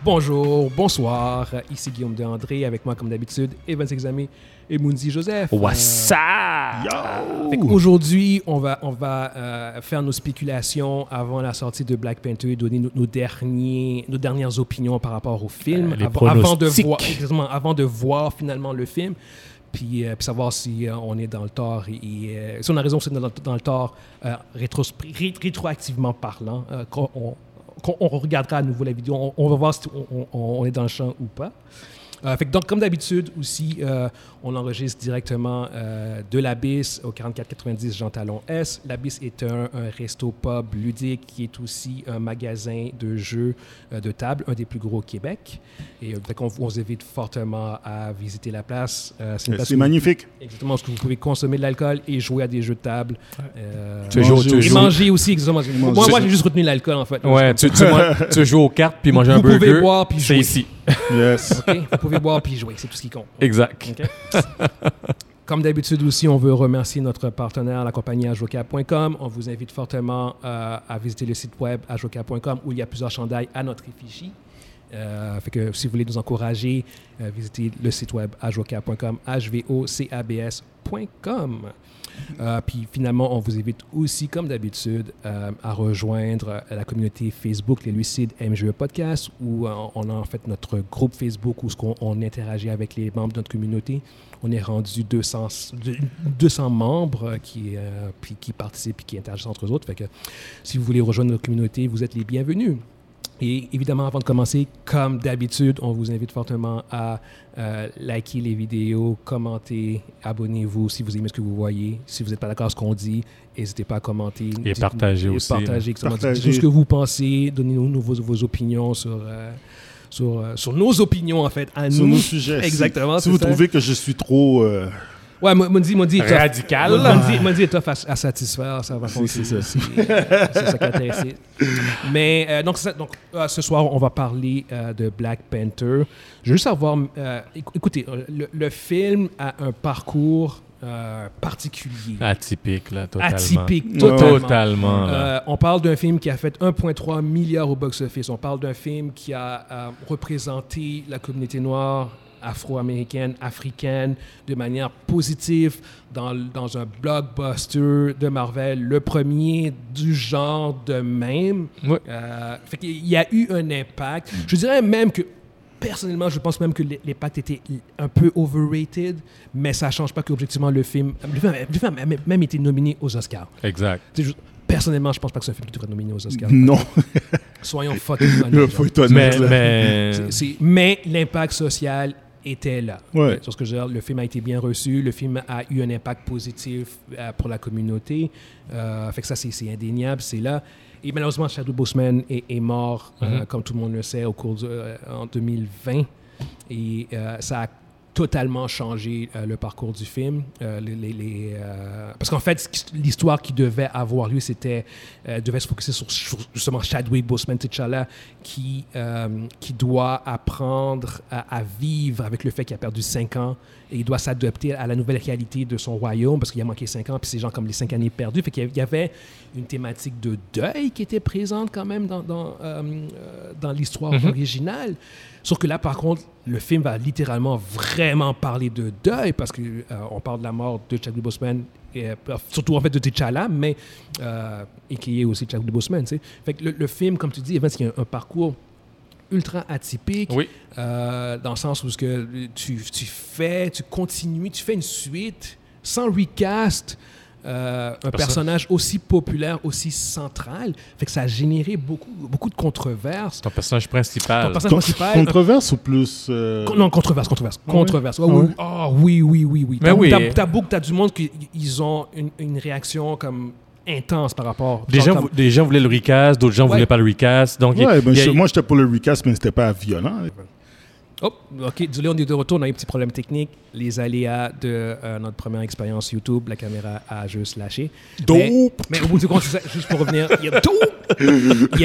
Bonjour, bonsoir, ici Guillaume de André, avec moi comme d'habitude, Evans Examé et Mounzi Joseph. What's up? Aujourd'hui, on va faire nos spéculations avant la sortie de Black Panther et donner nos dernières opinions par rapport au film, avant de voir finalement le film. Puis savoir si on est dans le tort si on a raison, c'est dans le tort rétroactivement parlant. Quand on regardera à nouveau la vidéo, on va voir si on est dans le champ ou pas. Donc, comme d'habitude aussi, on enregistre directement de l'Abysse au 4490 Jean Talon S. L'Abysse est un resto-pub ludique qui est aussi un magasin de jeux de table, un des plus gros au Québec. Et on vous invite fortement à visiter la place. C'est magnifique. Exactement, parce que vous pouvez consommer de l'alcool et jouer à des jeux de table. Et manger aussi, exactement. Moi, j'ai juste retenu l'alcool, en fait. Ouais, tu joues aux cartes puis manger un burger. Vous pouvez boire puis jouer. C'est ici. Yes. Okay? Vous pouvez boire puis jouer, c'est tout ce qui compte. Exact. Okay? Comme d'habitude aussi, on veut remercier notre partenaire, la compagnie ajocab.com. On vous invite fortement à visiter le site web ajocab.com où il y a plusieurs chandails à notre effigie. Fait que si vous voulez nous encourager, visitez le site web ajocab.com, hvocabs.com. Puis finalement, on vous invite aussi, comme d'habitude, à rejoindre la communauté Facebook Les Lucides MGE Podcast, où on a en fait notre groupe Facebook où on interagit avec les membres de notre communauté. On est rendu 200 membres qui participent et qui interagissent entre eux autres. Fait que si vous voulez rejoindre notre communauté, vous êtes les bienvenus. Et évidemment, avant de commencer, comme d'habitude, on vous invite fortement à liker les vidéos, commenter, abonnez-vous si vous aimez ce que vous voyez. Si vous n'êtes pas d'accord avec ce qu'on dit, n'hésitez pas à commenter. Et partager aussi. Partagez ce que vous pensez, donnez-nous vos opinions sur nos opinions, en fait, à nous. Sur nos sujets. Exactement. Si vous trouvez que je suis trop... Ouais, Mondi radical. Mondi est tough à satisfaire, ça va fonctionner. C'est ça qui est intéressant. Mais donc ce soir, on va parler de Black Panther. Je veux juste savoir, écoutez, le film a un parcours particulier. Atypique, là, totalement. Totalement. On parle d'un film qui a fait 1,3 milliard au box-office. On parle d'un film qui a représenté la communauté noire, afro-américaine, africaine, de manière positive dans un blockbuster de Marvel, le premier du genre de même. Ouais. Fait qu'il y a eu un impact. Je dirais même que, personnellement, je pense même que l'impact était un peu overrated, mais ça ne change pas qu'objectivement, le film a même été nominé aux Oscars. Exact. Personnellement, je pense pas que c'est un film qui devrait être nominé aux Oscars. Non. Soyons fucking honnêtes. Faut être honnête. Mais l'impact social était là. Ouais. Sur ce que je veux dire, le film a été bien reçu, le film a eu un impact positif pour la communauté. Fait que ça, c'est indéniable, c'est là. Et malheureusement, Chadwick Boseman est mort, comme tout le monde le sait, en 2020. Et ça a totalement changé le parcours du film. Parce qu'en fait, l'histoire qui devait avoir lieu, devait se focuser sur justement Chadwick Boseman T'Challa qui doit apprendre à vivre avec le fait qu'il a perdu 5 ans et il doit s'adapter à la nouvelle réalité de son royaume parce qu'il a manqué 5 ans, puis c'est genre comme les 5 années perdues. Fait qu'il y avait une thématique de deuil qui était présente quand même dans l'histoire originale. Sauf que là, par contre, le film va littéralement vraiment parler de deuil parce qu'on parle de la mort de Chadwick Boseman, surtout en fait de T'Challa, mais qui est aussi Chadwick Boseman. Tu sais. Fait que le film, comme tu dis, Evans, il y a un parcours ultra atypique, oui. Dans le sens où tu fais une suite sans recast. Un personnage aussi populaire, aussi central, fait que ça a généré beaucoup de controverses. Ton personnage principal. Controverse ou plus... Non, controverse. Controverse. Oui. Mais t'as du monde qui ils ont une réaction comme intense par rapport... Des gens voulaient le recast, d'autres gens voulaient pas le recast. Donc moi, j'étais pour le recast, mais c'était pas violent. Oh, OK. Désolé, on est de retour. On a eu un petit problème technique. Les aléas de notre première expérience YouTube, la caméra a juste lâché. Mais au bout du compte, c'est ça, juste pour revenir.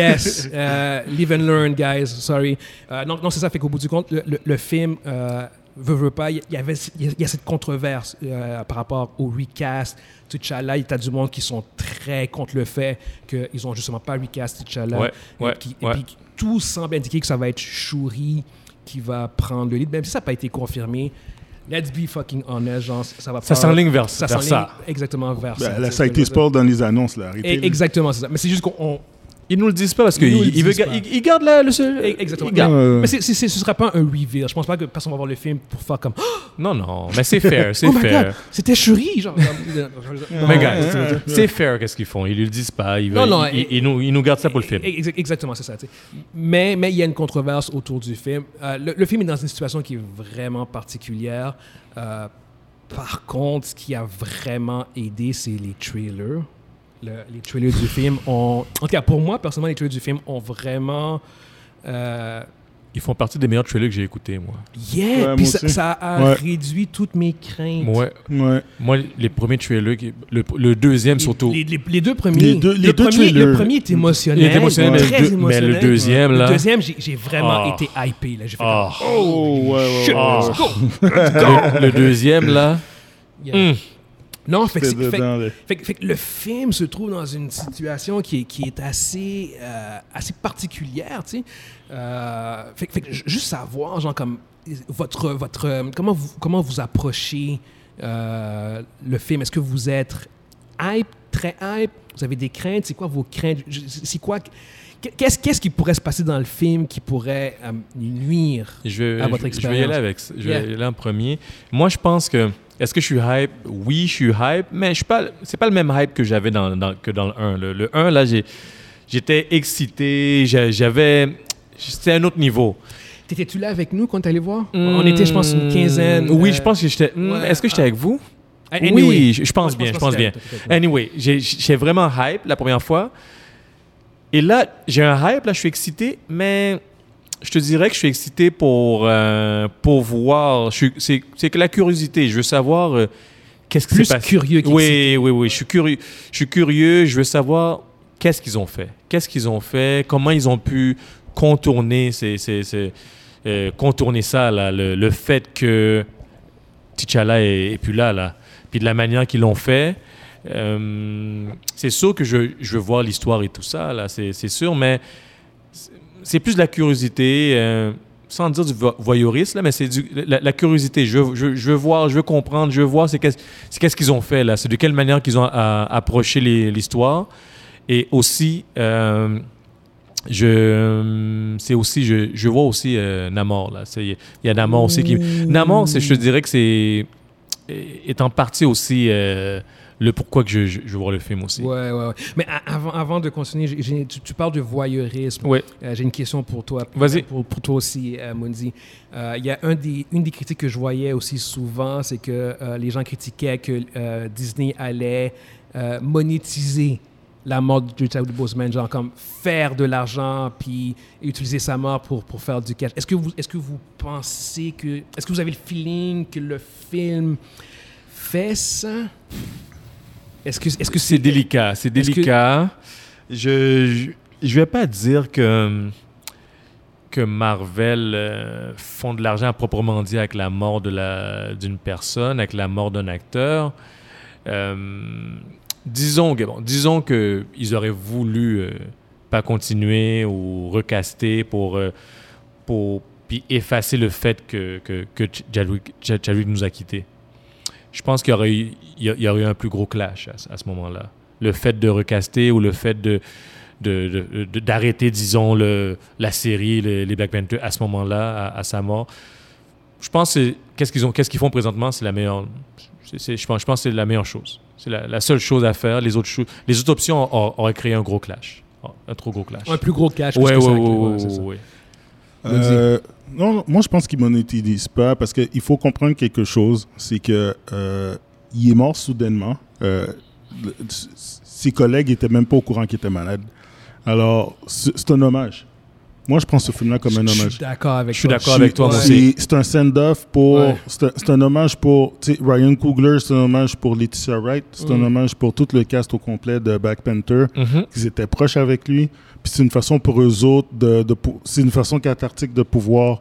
Yes. Live and learn, guys. Sorry. Non, c'est ça. Fait qu'au bout du compte, le film veux pas, il y a cette controverse par rapport au recast T'Challa. Il y a du monde qui sont très contre le fait qu'ils ont justement pas recast T'Challa. Et puis tout semble indiquer que ça va être Shuri qui va prendre le lead, même si ça n'a pas été confirmé. Let's be fucking honest, genre, ça s'enligne vers ça. Exactement vers ça. Là, ça a été spoil dans les annonces, là. Arrêtez, exactement, c'est ça. Mais c'est juste ils nous le disent pas parce qu'ils gardent le... Exactement. Mais ce ne sera pas un reveal. Je pense pas que personne va voir le film pour faire comme... Non, mais c'est fair, c'est oh my fair. God, c'était Shuri, genre. Mais gars, c'est fair qu'est-ce qu'ils font. Ils le disent pas. Ils nous gardent ça pour le film. Exactement, c'est ça. Mais il y a une controverse autour du film. Le film est dans une situation qui est vraiment particulière. Par contre, ce qui a vraiment aidé, c'est les trailers. Les trailers du film ont... En tout cas, pour moi, personnellement, les trailers du film ont vraiment... Ils font partie des meilleurs trailers que j'ai écoutés, moi. Yeah! Ouais, puis ça a réduit toutes mes craintes. Ouais. Moi, les premiers trailers, le deuxième surtout. Les deux premiers. Le premier est émotionnel. Très émotionnel. Mais le deuxième, là... Le deuxième, j'ai vraiment été hypé. Là. J'ai fait shit, let's go! Le deuxième, là... Yeah. Non, fait que le film se trouve dans une situation qui est assez particulière, tu sais. Fait que juste savoir, genre, comme comment vous approchez le film. Est-ce que vous êtes hype, très hype? Vous avez des craintes? C'est quoi vos craintes? C'est quoi... Qu'est-ce qui pourrait se passer dans le film qui pourrait nuire à votre expérience? Je vais y aller en premier. Moi, je pense que... Est-ce que je suis hype? Oui, je suis hype, mais c'est pas le même hype que j'avais que dans le 1. Le 1, là, j'étais excité, c'était un autre niveau. T'étais-tu là avec nous quand t'allais voir? On était, je pense, une quinzaine. Oui, je pense que j'étais... Est-ce que j'étais avec vous? Anyway, oui, je pense bien. Anyway, j'étais vraiment hype la première fois. Et là, j'ai un hype, là, je suis excité, mais... Je te dirais que je suis excité pour voir. C'est que la curiosité. Je veux savoir qu'est-ce qui s'est passé. Plus curieux qu'excité. Oui. Je suis curieux. Je veux savoir qu'est-ce qu'ils ont fait. Comment ils ont pu contourner contourner ça, là, le fait que T'Challa est plus là. Puis de la manière qu'ils l'ont fait. C'est sûr que je veux voir l'histoire et tout ça, là. C'est sûr, mais... C'est plus de la curiosité, sans dire du voyeurisme, là, mais c'est la curiosité. Je veux voir, je veux comprendre, je veux voir qu'est-ce qu'ils ont fait là, c'est de quelle manière qu'ils ont approché l'histoire. Et aussi, je vois aussi Namor là. Il y a Namor aussi qui... Namor, je te dirais que est en partie aussi... le pourquoi que je veux voir le film aussi. Ouais. Mais avant de continuer, tu parles de voyeurisme. Ouais. J'ai une question pour toi. Vas-y. Pour toi aussi, Mundi. Il y a une des critiques que je voyais aussi souvent, c'est que les gens critiquaient que Disney allait monétiser la mort de Chadwick Boseman, genre comme faire de l'argent puis utiliser sa mort pour faire du cash. Est-ce que vous pensez que... Est-ce que vous avez le feeling que le film fait ça? Est-ce que c'est délicat? C'est délicat. Je vais pas dire que Marvel font de l'argent à proprement dit avec la mort d'une personne, avec la mort d'un acteur. Disons qu'ils auraient voulu pas continuer ou recaster pour puis effacer le fait que Chadwick nous a quittés. Je pense qu'il y aurait eu un plus gros clash à ce moment-là. Le fait de recaster ou le fait d'arrêter, disons, la série, les Black Panther à ce moment-là, à sa mort. Je pense que qu'est-ce qu'ils font présentement, c'est la meilleure... Je pense que c'est la meilleure chose. C'est la seule chose à faire. Les autres options auraient créé un gros clash. Un trop gros clash. Un plus gros clash. Oui. Non, moi je pense qu'ils ne monétisent pas parce qu'il faut comprendre quelque chose, c'est que il est mort soudainement. Ses collègues n'étaient même pas au courant qu'il était malade. Alors, c'est un hommage. Moi, je prends ce film-là comme un hommage. Je suis d'accord avec toi. Moi aussi. C'est un send-off pour... Ouais. C'est un hommage pour... Ryan Coogler, c'est un hommage pour Letitia Wright. C'est un hommage pour tout le cast au complet de Black Panther. Ils étaient proches avec lui. Puis c'est une façon pour eux autres c'est une façon cathartique de pouvoir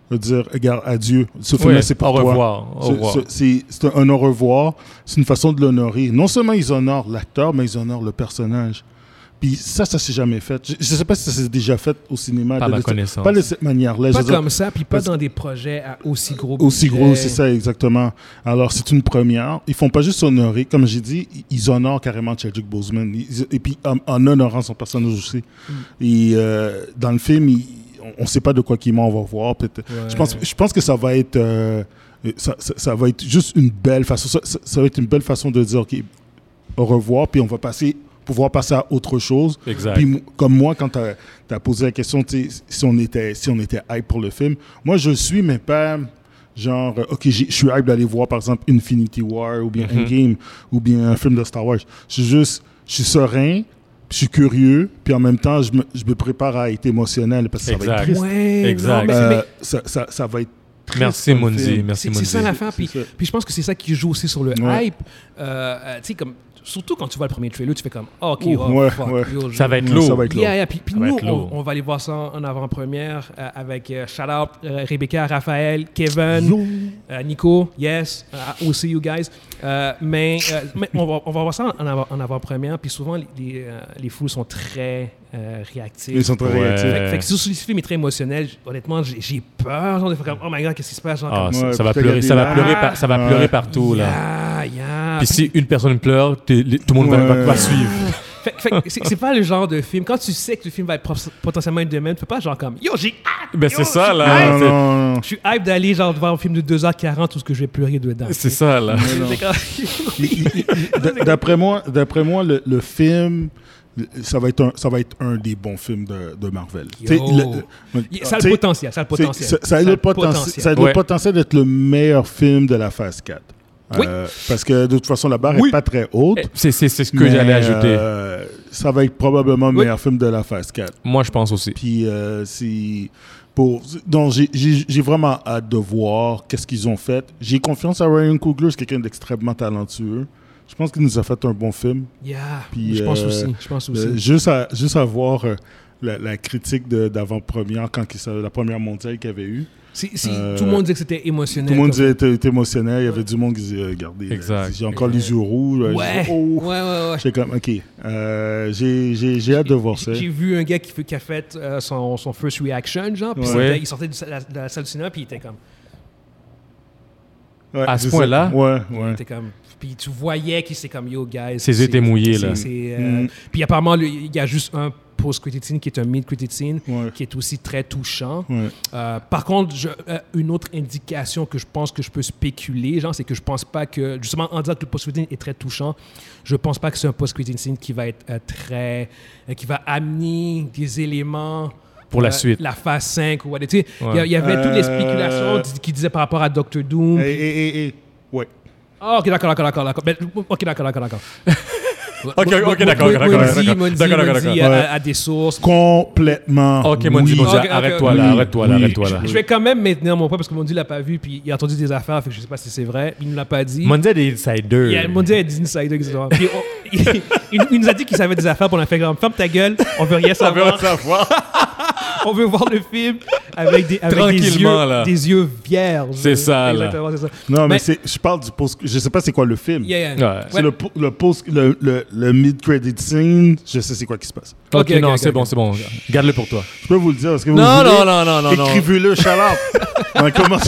de dire, regarde, adieu, ce film c'est pour au toi. revoir. Au revoir. C'est un au revoir, c'est une façon de l'honorer. Non seulement ils honorent l'acteur, mais ils honorent le personnage. Puis ça s'est jamais fait. Je ne sais pas si ça s'est déjà fait au cinéma. Pas ma connaissance. Pas de cette manière-là. Pas comme ça, puis pas dans des projets à aussi gros budget. Aussi gros, c'est ça, exactement. Alors, c'est une première. Ils font pas juste honorer. Comme j'ai dit, ils honorent carrément Chadwick Boseman. Et puis, en honorant son personnage aussi. Et dans le film, on ne sait pas de quoi qu'il ment, on va voir. Je pense que ça va être... ça va être juste une belle façon... Ça va être une belle façon de dire, OK, au revoir, puis on va pouvoir passer à autre chose. Exact. Puis comme moi, quand tu as posé la question, si on était hype pour le film, moi je suis, mais pas genre, OK, je suis hype d'aller voir par exemple Infinity War ou bien Endgame ou bien un film de Star Wars. Je suis serein, je suis curieux, puis en même temps, je me prépare à être émotionnel parce que ça va être triste. Exact. Non, ça va être triste. Merci, Mundi. Merci, Mundi. C'est ça l'affaire. Puis je pense que c'est ça qui joue aussi sur le hype. Tu sais, comme... Surtout quand tu vois le premier trailer, tu fais comme OK, fuck, yo, ça va être lourd. Ça va être lourd. Puis nous, on va aller voir ça en avant-première avec shout-out Rebecca, Raphaël, Kevin, Nico, yes, we'll see you guys. Mais on va voir ça en avant-première, puis souvent les foules sont très réactifs. Ils sont très réactifs. Fait que si ce film est très émotionnel, honnêtement, j'ai peur. Genre, de faire comme, oh my God, qu'est-ce qui se passe? Genre, ça va pleurer partout. Là. Puis si une personne pleure, tout le monde va suivre. C'est pas le genre de film. Quand tu sais que le film va être potentiellement une demain, tu fais pas genre comme yo, j'ai hâte! Ben c'est ça là. Non. Je suis hype d'aller genre voir un film de 2h40 où ce que je vais pleurer dedans. C'est ça là. D'après moi, le film. Ça va être un des bons films de Marvel. Ça a le potentiel. Ça a le potentiel d'être le meilleur film de la phase 4. Oui. Parce que de toute façon, la barre n'est pas très haute. C'est ce que j'allais ajouter. Ça va être probablement le meilleur film de la phase 4. Moi, je pense aussi. Puis, donc, j'ai vraiment hâte de voir qu'est-ce qu'ils ont fait. J'ai confiance à Ryan Coogler, c'est quelqu'un d'extrêmement talentueux. Je pense qu'il nous a fait un bon film. Puis, je pense aussi. Juste à voir la critique d'avant-première, quand la première mondiale qu'il y avait eu. Tout le monde disait que c'était émotionnel. Tout le monde disait que c'était émotionnel. Il y avait du monde qui disait, regardez, j'ai encore les yeux rouges. Ouais. J'étais comme, OK. J'ai hâte de voir ça. J'ai vu un gars qui a fait son first reaction, genre, puis il sortait de la salle de cinéma, puis il était comme... Ouais, à ce point-là? Ouais. Puis tu voyais qu'il s'était comme, yo, guys. Ses yeux étaient mouillés, là. Puis apparemment, il y a juste un post-credit scene qui est un mid-credit scene qui est aussi très touchant. Par contre, une autre indication que je pense que je peux spéculer, genre, c'est que je pense pas que, justement, en disant que le post-credit est très touchant, je pense pas que c'est un post-credit scene qui va être qui va amener des éléments pour la suite. La phase 5 ou tu sais, il y avait toutes les spéculations qui disaient par rapport à Doctor Doom. Ouais. OK, d'accord. OK, d'accord. Mondi a des sources. Complètement. OK, Mondi, arrête-toi là. Je vais quand même maintenir mon point parce que Mondi l'a pas vu puis il a entendu des affaires, fait que je sais pas si c'est vrai. Il ne l'a pas dit. Mondi a des insiders. Mondi a des insiders, exactement. Puis il nous a dit qu'il savait des affaires pour on a fait comme ferme ta gueule, on veut rien savoir. On veut voir le film avec des yeux vierges. C'est ça, là. Exactement, c'est ça. Non, mais je parle du post... Je sais pas c'est quoi le film. C'est le mid-credit scene. Je sais c'est quoi qui se passe. OK, c'est bon. Garde-le pour toi. Je peux vous le dire. Est-ce que vous non. Écrivez-le, chaleur. On commence...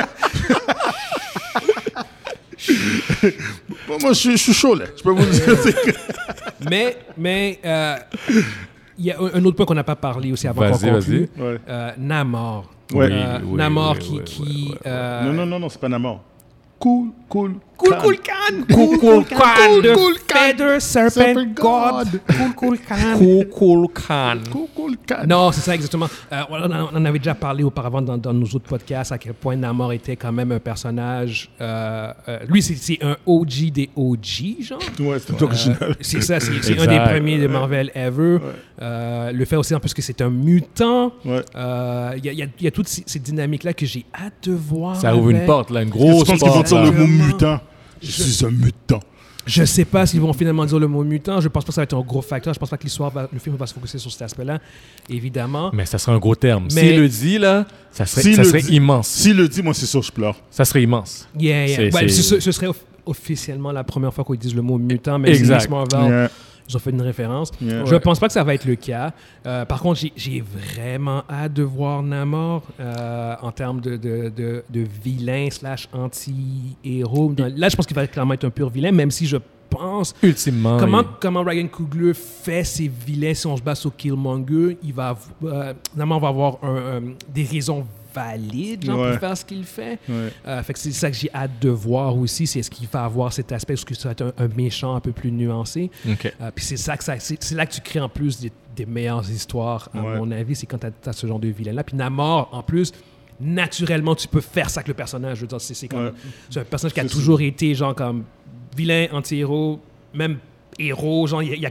Moi, je suis chaud, là. Je peux vous le dire. Mais il y a un autre point qu'on n'a pas parlé aussi avant qu'on conclue. Namor. Namor qui... Non, c'est pas Namor. Cool Khan. The Feather Serpent God. Cool Khan. Non, c'est ça exactement. On en avait déjà parlé auparavant dans nos autres podcasts à quel point Namor était quand même un personnage. Lui, c'est un OG des OG, genre. Ouais, c'est original. C'est ça, c'est un des premiers de Marvel ever. Le fait aussi en plus que c'est un mutant. Il y a toutes ces dynamiques-là que j'ai hâte de voir. Ça ouvre une porte, là, une grosse porte. Le mot mutant. Je suis un mutant. Je sais pas s'ils vont finalement dire le mot mutant. Je pense pas que ça va être un gros facteur. Je pense pas que le film va se focuser sur cet aspect-là, évidemment. Mais ça serait un gros terme. Mais- S'il le dit, là, ça serait immense. S'il le dit, moi, c'est sûr, je pleure. Ça serait immense. Yeah. Ouais, ce serait officiellement la première fois qu'ils disent le mot mutant, mais Exact. Miss Marvel, Yeah. ils ont fait une référence. Yeah. Je pense pas que ça va être le cas. Par contre, j'ai vraiment hâte de voir Namor en termes de vilain / anti-héros. Là, je pense qu'il va clairement être un pur vilain, même si je pense... Ultimement. Comment Ryan Coogler fait ses vilains si on se base sur Killmonger, Namor va avoir des raisons valides Ouais. pour faire ce qu'il fait. Ouais. Fait que c'est ça que j'ai hâte de voir aussi, c'est est-ce qu'il va avoir cet aspect, est-ce que ça va être un méchant un peu plus nuancé. OK. Puis c'est là que tu crées en plus des meilleures histoires, à Ouais. mon avis, c'est quand tu as ce genre de vilain-là. Puis Namor, en plus, naturellement, tu peux faire ça avec le personnage. Je veux dire, c'est comme, Ouais. c'est un personnage qui a C'est toujours été genre comme vilain, anti-héros, même héros, genre il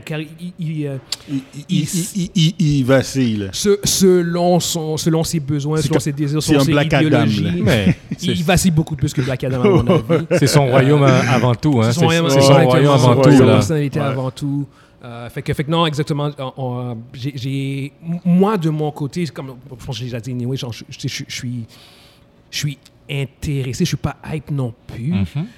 Il vacille, là. selon ses besoins, selon ses désirs, c'est selon un ses Black Adam, idéologies. là. Mais Il vacille beaucoup plus que Black Adam, à mon avis. c'est son royaume avant tout. Hein. C'est son royaume avant tout. Sa Là. personnalité Ouais. avant tout. Fait que non, exactement. Moi, de mon côté, comme je pense que j'ai déjà dit, anyway, genre, je suis intéressé, je suis pas hype non plus.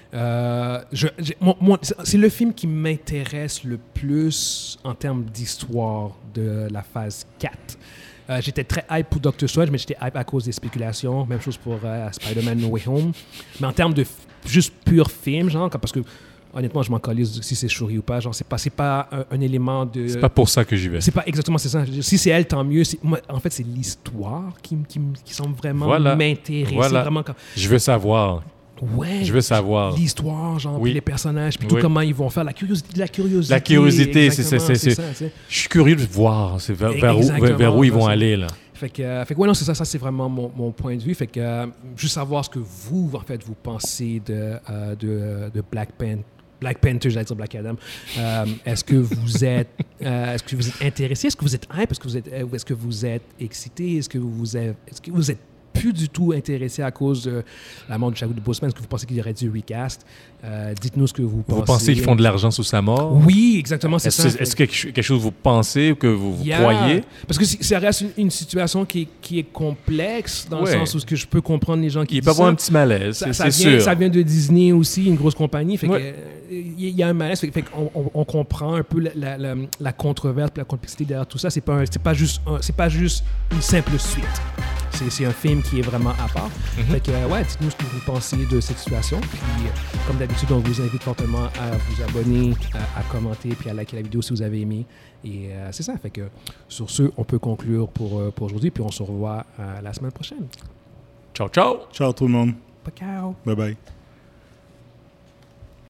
C'est le film qui m'intéresse le plus en termes d'histoire de la phase 4. J'étais très hype pour Doctor Strange, mais j'étais hype à cause des spéculations. Même chose pour Spider-Man No Way Home. Mais en termes de juste pur film, genre, parce que honnêtement, je m'en calisse si c'est Shuri ou pas. Genre, c'est pas un élément de... C'est pas pour ça que j'y vais. C'est pas exactement, c'est ça. Si c'est elle, tant mieux. Moi, en fait, c'est l'histoire qui semble vraiment m'intéresser. Voilà. Vraiment Je veux savoir. Ouais. Je veux savoir. L'histoire, genre, Oui. puis les personnages, puis tout Oui. comment ils vont faire. La curiosité. La curiosité, exactement, c'est ça, tu sais. Je suis curieux de voir vers Exactement, où ils vont ça. aller, là. Fait que ouais, non, c'est ça. Ça, c'est vraiment mon point de vue. Fait que juste savoir ce que vous, en fait, vous pensez de Black Panther, j'allais dire Black Adam. Est-ce que vous êtes intéressé? Est-ce que vous êtes hype? Est-ce que vous êtes excité? Est-ce que vous êtes plus du tout intéressé à cause de la mort de Chadwick Boseman? Est-ce que vous pensez qu'il y aurait dû recast? Dites-nous ce que vous pensez. Vous pensez qu'ils font de l'argent sous sa mort? Oui, exactement, c'est ça. Est-ce que quelque chose vous pensez, que vous croyez? Parce que ça reste une situation qui est complexe, dans le sens où je peux comprendre les gens qui Il disent peut y avoir ça. un petit malaise, c'est vient, sûr. ça vient de Disney aussi, une grosse compagnie. Fait Ouais. que, il y a un malaise. Fait qu'on comprend un peu la controverse, la complexité derrière tout ça. C'est pas juste une simple suite. C'est un film qui est vraiment à part. Fait que, ouais, dites-nous ce que vous pensez de cette situation. Puis, comme d'habitude, on vous invite fortement à vous abonner, à commenter, puis à liker la vidéo si vous avez aimé. Et c'est ça. Fait que, sur ce, on peut conclure pour aujourd'hui. Puis, on se revoit la semaine prochaine. Ciao, ciao! Ciao tout le monde. Ciao. Bye bye.